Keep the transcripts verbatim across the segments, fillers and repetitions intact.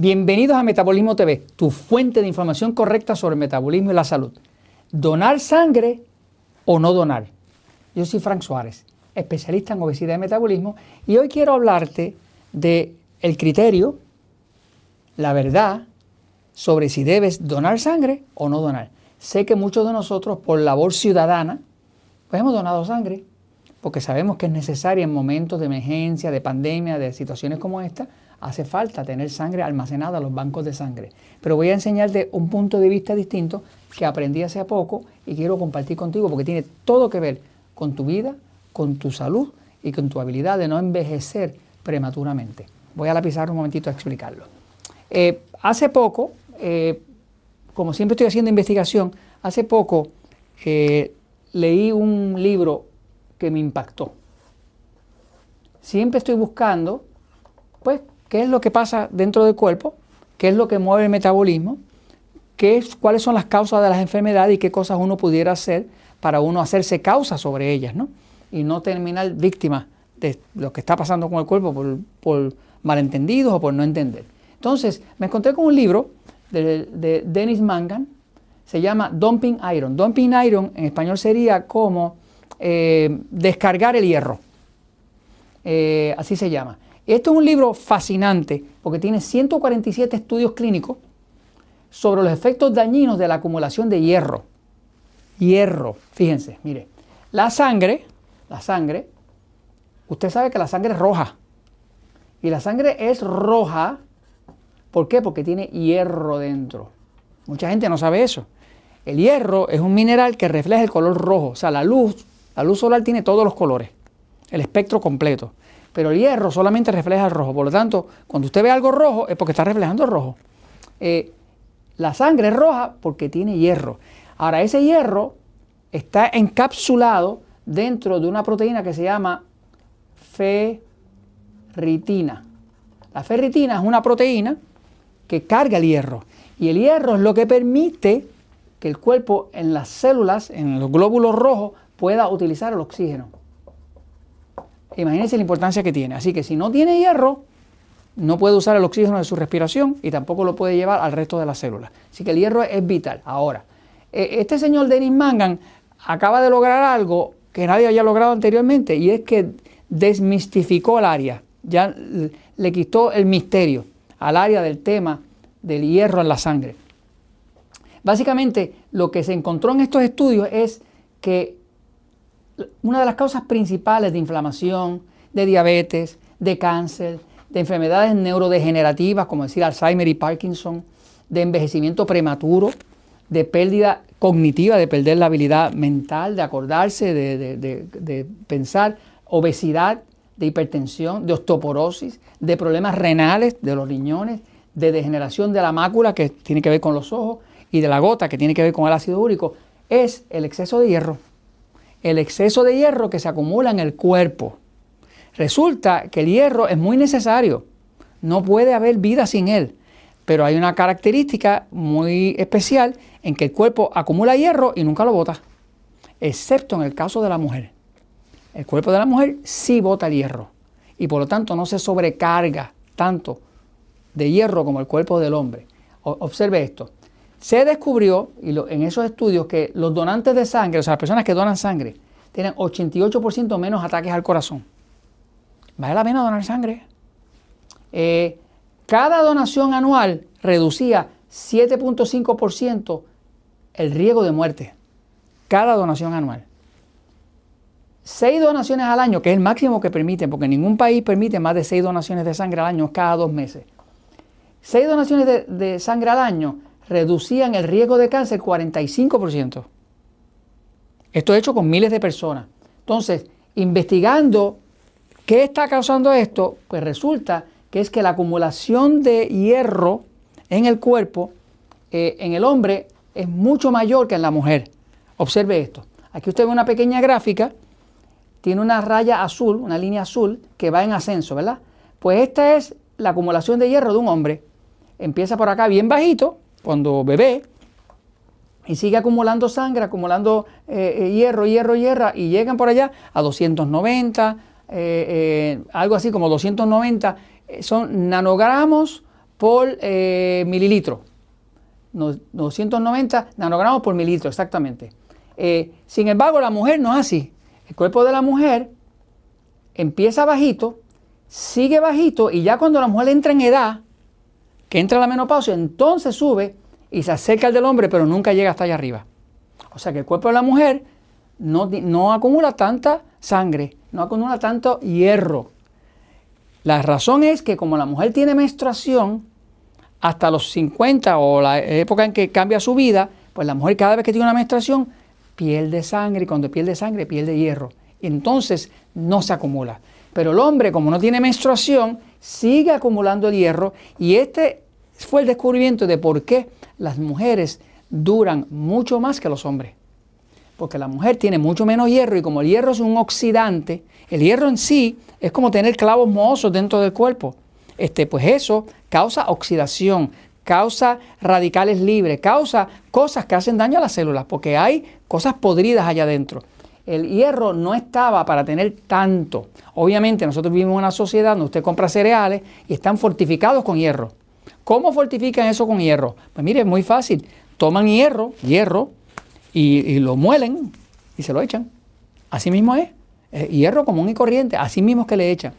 Bienvenidos a Metabolismo T V, tu fuente de información correcta sobre el metabolismo y la salud. ¿Donar sangre o no donar? Yo soy Frank Suárez, especialista en obesidad y metabolismo, y hoy quiero hablarte de el criterio, la verdad, sobre si debes donar sangre o no donar. Sé que muchos de nosotros, por labor ciudadana, pues hemos donado sangre, porque sabemos que es necesaria en momentos de emergencia, de pandemia, de situaciones como esta. Hace falta tener sangre almacenada en los bancos de sangre. Pero voy a enseñarte un punto de vista distinto que aprendí hace poco y quiero compartir contigo porque tiene todo que ver con tu vida, con tu salud y con tu habilidad de no envejecer prematuramente. Voy a la pizarra un momentito a explicarlo. Eh, hace poco, eh, como siempre estoy haciendo investigación, hace poco eh, leí un libro que me impactó. Siempre estoy buscando, pues, qué es lo que pasa dentro del cuerpo, qué es lo que mueve el metabolismo, qué es, cuáles son las causas de las enfermedades y qué cosas uno pudiera hacer para uno hacerse causa sobre ellas, ¿no? Y no terminar víctima de lo que está pasando con el cuerpo por, por malentendidos o por no entender. Entonces, me encontré con un libro de, de Dennis Mangan, se llama Dumping Iron. Dumping Iron en español sería como eh, descargar el hierro, eh, así se llama. Esto es un libro fascinante porque tiene ciento cuarenta y siete estudios clínicos sobre los efectos dañinos de la acumulación de hierro. Hierro, fíjense, mire, la sangre, la sangre, usted sabe que la sangre es roja. Y la sangre es roja, ¿por qué? Porque tiene hierro dentro. Mucha gente no sabe eso. El hierro es un mineral que refleja el color rojo. O sea, la luz, la luz solar tiene todos los colores, el espectro completo. Pero el hierro solamente refleja el rojo. Por lo tanto, cuando usted ve algo rojo es porque está reflejando el rojo. Eh, la sangre es roja porque tiene hierro. Ahora, ese hierro está encapsulado dentro de una proteína que se llama ferritina. La ferritina es una proteína que carga el hierro. Y el hierro es lo que permite que el cuerpo en las células, en los glóbulos rojos, pueda utilizar el oxígeno. Imagínense la importancia que tiene. Así que si no tiene hierro, no puede usar el oxígeno de su respiración y tampoco lo puede llevar al resto de las células. Así que el hierro es vital. Ahora, este señor Dennis Mangan acaba de lograr algo que nadie había logrado anteriormente, y es que desmistificó el área. Ya le quitó el misterio al área del tema del hierro en la sangre. Básicamente, lo que se encontró en estos estudios es que una de las causas principales de inflamación, de diabetes, de cáncer, de enfermedades neurodegenerativas, como decir Alzheimer y Parkinson, de envejecimiento prematuro, de pérdida cognitiva, de perder la habilidad mental, de acordarse, de, de, de, de pensar, obesidad, de hipertensión, de osteoporosis, de problemas renales, de los riñones, de degeneración de la mácula, que tiene que ver con los ojos, y de la gota, que tiene que ver con el ácido úrico, es el exceso de hierro. El exceso de hierro que se acumula en el cuerpo. Resulta que el hierro es muy necesario. No puede haber vida sin él. Pero hay una característica muy especial en que el cuerpo acumula hierro y nunca lo bota. Excepto en el caso de la mujer. El cuerpo de la mujer sí bota el hierro. Y por lo tanto no se sobrecarga tanto de hierro como el cuerpo del hombre. O- observe esto. Se descubrió y lo, en esos estudios que los donantes de sangre, o sea, las personas que donan sangre, tienen ochenta y ocho por ciento menos ataques al corazón. ¿Vale la pena donar sangre? Eh, cada donación anual reducía siete punto cinco por ciento el riesgo de muerte. Cada donación anual. Seis donaciones al año, que es el máximo que permiten, porque ningún país permite más de seis donaciones de sangre al año cada dos meses. Seis donaciones de, de sangre al año reducían el riesgo de cáncer cuarenta y cinco por ciento. Esto hecho con miles de personas. Entonces, investigando qué está causando esto, pues resulta que es que la acumulación de hierro en el cuerpo, eh, en el hombre, es mucho mayor que en la mujer. Observe esto. Aquí usted ve una pequeña gráfica, tiene una raya azul, una línea azul, que va en ascenso, ¿verdad? Pues esta es la acumulación de hierro de un hombre. Empieza por acá bien bajito, cuando bebé, y sigue acumulando sangre, acumulando eh, eh, hierro, hierro, hierro, y llegan por allá a doscientos noventa, eh, eh, algo así como doscientos noventa, eh, son nanogramos por eh, mililitro. No, doscientos noventa nanogramos por mililitro, exactamente. Eh, sin embargo, la mujer no es así. El cuerpo de la mujer empieza bajito, sigue bajito y ya cuando la mujer entra en edad, que entra a la menopausia, entonces sube y se acerca al del hombre, pero nunca llega hasta allá arriba. O sea que el cuerpo de la mujer no, no acumula tanta sangre, no acumula tanto hierro. La razón es que como la mujer tiene menstruación hasta los cincuenta o la época en que cambia su vida, pues la mujer cada vez que tiene una menstruación pierde sangre y cuando pierde sangre pierde hierro. Y entonces no se acumula. Pero el hombre, como no tiene menstruación, sigue acumulando el hierro y este fue el descubrimiento de por qué las mujeres duran mucho más que los hombres. Porque la mujer tiene mucho menos hierro y como el hierro es un oxidante, el hierro en sí es como tener clavos mohosos dentro del cuerpo. Este, pues eso causa oxidación, causa radicales libres, causa cosas que hacen daño a las células, porque hay cosas podridas allá adentro. El hierro no estaba para tener tanto. Obviamente nosotros vivimos en una sociedad donde usted compra cereales y están fortificados con hierro. ¿Cómo fortifican eso con hierro? Pues mire, es muy fácil. Toman hierro, hierro, y, y lo muelen y se lo echan. Así mismo es. Eh, hierro común y corriente, así mismo es que le echan.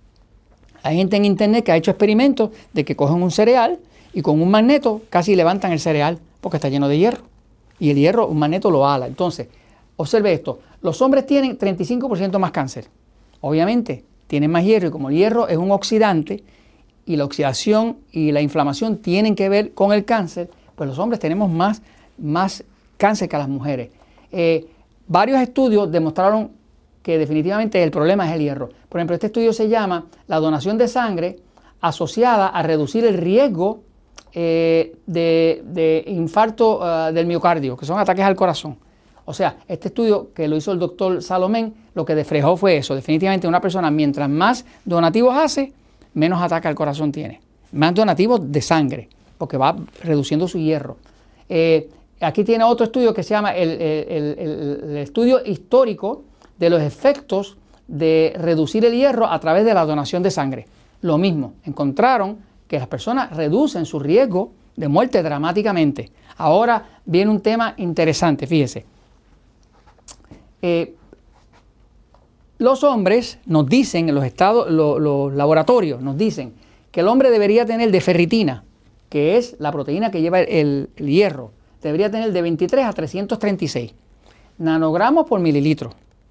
Hay gente en internet que ha hecho experimentos de que cogen un cereal y con un magneto casi levantan el cereal porque está lleno de hierro. Y el hierro, un magneto lo ala. Entonces, observe esto. Los hombres tienen treinta y cinco por ciento más cáncer. Obviamente, tienen más hierro y como el hierro es un oxidante y la oxidación y la inflamación tienen que ver con el cáncer, pues los hombres tenemos más, más cáncer que las mujeres. Eh, varios estudios demostraron que definitivamente el problema es el hierro. Por ejemplo, este estudio se llama la donación de sangre asociada a reducir el riesgo eh, de, de infarto uh, del miocardio, que son ataques al corazón. O sea, este estudio que lo hizo el doctor Salomén, lo que reflejó fue eso. Definitivamente una persona mientras más donativos hace, menos ataque al corazón tiene. Más donativos de sangre, porque va reduciendo su hierro. Eh, aquí tiene otro estudio que se llama el, el, el, el estudio histórico de los efectos de reducir el hierro a través de la donación de sangre. Lo mismo, encontraron que las personas reducen su riesgo de muerte dramáticamente. Ahora viene un tema interesante, fíjese. Eh, los hombres nos dicen, en los, estados, lo, los laboratorios nos dicen que el hombre debería tener de ferritina, que es la proteína que lleva el, el hierro, debería tener de veintitrés a trescientos treinta y seis nanogramos por mililitro.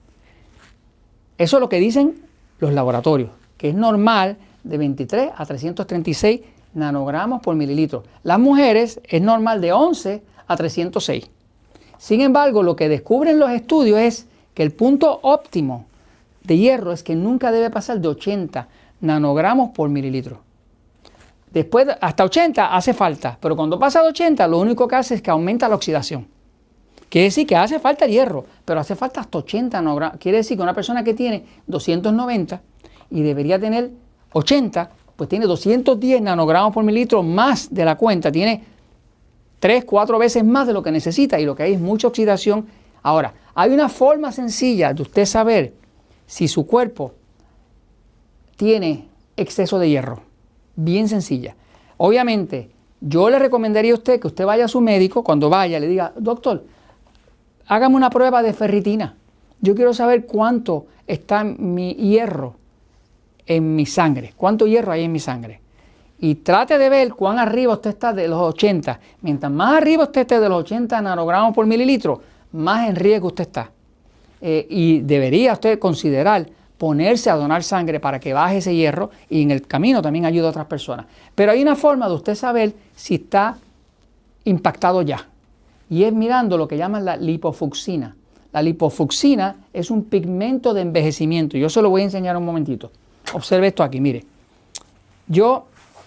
Eso es lo que dicen los laboratorios, que es normal de veintitrés a trescientos treinta y seis nanogramos por mililitro. Las mujeres es normal de once a trescientos seis. Sin embargo, lo que descubren los estudios es que el punto óptimo de hierro es que nunca debe pasar de ochenta nanogramos por mililitro. Después, hasta ochenta hace falta, pero cuando pasa de ochenta, lo único que hace es que aumenta la oxidación. Quiere decir que hace falta hierro, pero hace falta hasta ochenta nanogramos. Quiere decir que una persona que tiene doscientos noventa y debería tener ochenta, pues tiene doscientos diez nanogramos por mililitro más de la cuenta, tiene tres, cuatro veces más de lo que necesita y lo que hay es mucha oxidación. Ahora, hay una forma sencilla de usted saber si su cuerpo tiene exceso de hierro. Bien sencilla. Obviamente, yo le recomendaría a usted que usted vaya a su médico, cuando vaya le diga, doctor, hágame una prueba de ferritina. Yo quiero saber cuánto está mi hierro en mi sangre, cuánto hierro hay en mi sangre. Y trate de ver cuán arriba usted está de los ochenta. Mientras más arriba usted esté de los ochenta nanogramos por mililitro, más en riesgo usted está. Eh, y debería usted considerar ponerse a donar sangre para que baje ese hierro y en el camino también ayude a otras personas. Pero hay una forma de usted saber si está impactado ya. Y es mirando lo que llaman la lipofucsina. La lipofucsina es un pigmento de envejecimiento. Yo se lo voy a enseñar un momentito. Observe esto aquí, mire. Yo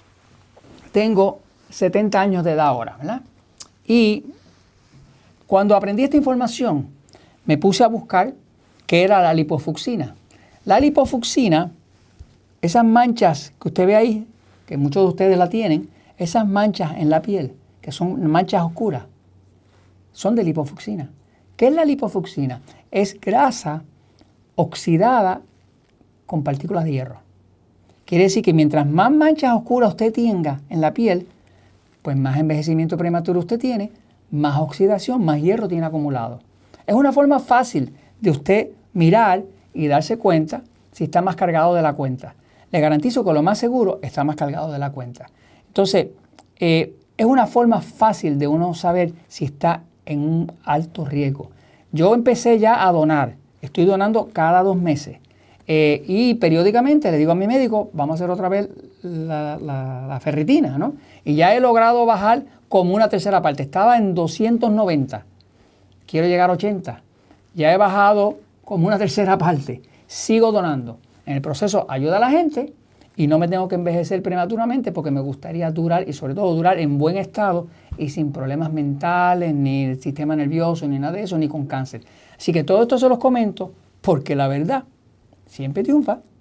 tengo setenta años de edad ahora, ¿verdad? Y cuando aprendí esta información, me puse a buscar qué era la lipofucsina. La lipofucsina, esas manchas que usted ve ahí, que muchos de ustedes la tienen, esas manchas en la piel, que son manchas oscuras, son de lipofucsina. ¿Qué es la lipofucsina? Es grasa oxidada con partículas de hierro. Quiere decir que mientras más manchas oscuras usted tenga en la piel, pues más envejecimiento prematuro usted tiene, más oxidación, más hierro tiene acumulado. Es una forma fácil de usted mirar y darse cuenta si está más cargado de la cuenta. Le garantizo que lo más seguro está más cargado de la cuenta. Entonces, eh, es una forma fácil de uno saber si está en un alto riesgo. Yo empecé ya a donar, estoy donando cada dos meses. Eh, y periódicamente le digo a mi médico, vamos a hacer otra vez la, la, la ferritina, ¿no? Y ya he logrado bajar como una tercera parte. Estaba en doscientos noventa. Quiero llegar a ochenta. Ya he bajado como una tercera parte. Sigo donando. En el proceso ayuda a la gente y no me tengo que envejecer prematuramente porque me gustaría durar y sobre todo durar en buen estado y sin problemas mentales, ni el sistema nervioso, ni nada de eso, ni con cáncer. Así que todo esto se los comento porque la verdad siempre triunfa.